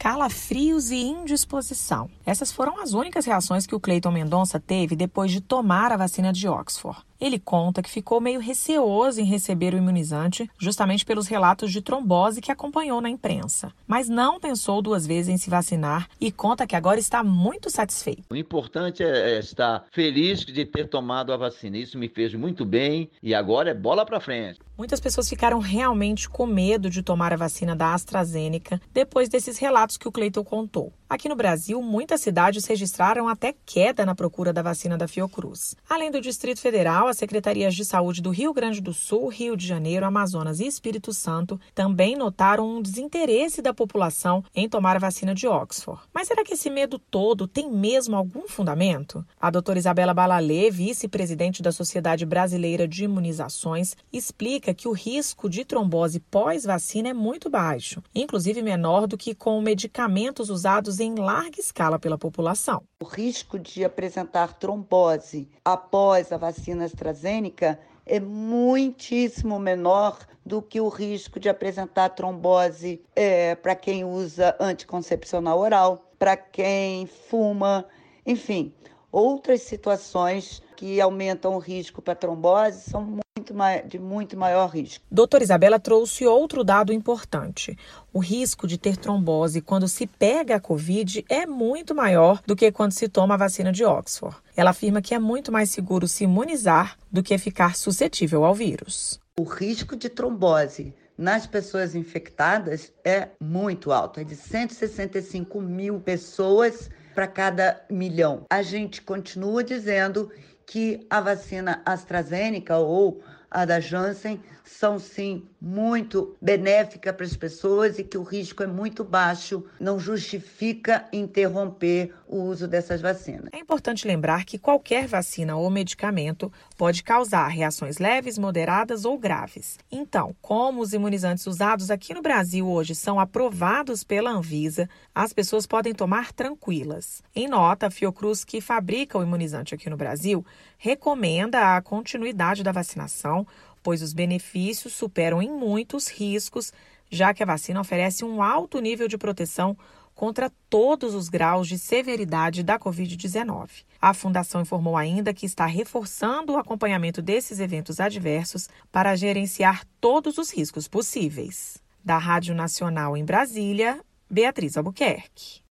calafrios e indisposição. Essas foram as únicas reações que o Cleiton Mendonça teve depois de tomar a vacina de Oxford. Ele conta que ficou meio receoso em receber o imunizante, justamente pelos relatos de trombose que acompanhou na imprensa. Mas não pensou duas vezes em se vacinar e conta que agora está muito satisfeito. O importante é estar feliz de ter tomado a vacina. Isso me fez muito bem e agora é bola para frente. Muitas pessoas ficaram realmente com medo de tomar a vacina da AstraZeneca depois desses relatos que o Cleiton contou. Aqui no Brasil, muitas cidades registraram até queda na procura da vacina da Fiocruz. Além do Distrito Federal, as secretarias de saúde do Rio Grande do Sul, Rio de Janeiro, Amazonas e Espírito Santo também notaram um desinteresse da população em tomar a vacina de Oxford. Mas será que esse medo todo tem mesmo algum fundamento? A doutora Isabela Balalê, vice-presidente da Sociedade Brasileira de Imunizações, explica que o risco de trombose pós-vacina é muito baixo, inclusive menor do que com medicamentos usados em larga escala pela população. O risco de apresentar trombose após a vacina AstraZeneca é muitíssimo menor do que o risco de apresentar trombose para quem usa anticoncepcional oral, para quem fuma, enfim. Outras situações que aumentam o risco para trombose são de muito maior risco. Doutora Isabela trouxe outro dado importante. O risco de ter trombose quando se pega a Covid é muito maior do que quando se toma a vacina de Oxford. Ela afirma que é muito mais seguro se imunizar do que ficar suscetível ao vírus. O risco de trombose nas pessoas infectadas é muito alto, é de 165 mil pessoas para cada milhão. A gente continua dizendo que a vacina AstraZeneca ou a da Janssen são, sim, muito benéficas para as pessoas e que o risco é muito baixo, não justifica interromper o uso dessas vacinas. É importante lembrar que qualquer vacina ou medicamento pode causar reações leves, moderadas ou graves. Então, como os imunizantes usados aqui no Brasil hoje são aprovados pela Anvisa, as pessoas podem tomar tranquilas. Em nota, a Fiocruz, que fabrica o imunizante aqui no Brasil, recomenda a continuidade da vacinação, pois os benefícios superam em muitos riscos, já que a vacina oferece um alto nível de proteção contra todos os graus de severidade da Covid-19. A Fundação informou ainda que está reforçando o acompanhamento desses eventos adversos para gerenciar todos os riscos possíveis. Da Rádio Nacional em Brasília, Beatriz Albuquerque.